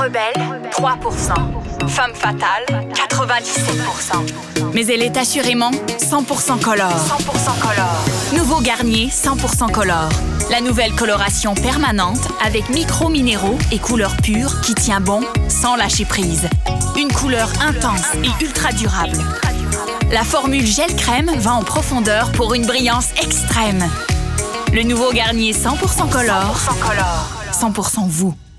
rebelle, 3%. Femme fatale, 97%. Mais elle est assurément 100% color. 100% color. Nouveau Garnier 100% color. La nouvelle coloration permanente avec micro-minéraux et couleur pure qui tient bon sans lâcher prise. Une couleur intense et ultra durable. La formule gel crème va en profondeur pour une brillance extrême. Le nouveau Garnier 100% color. 100% color. 100% vous.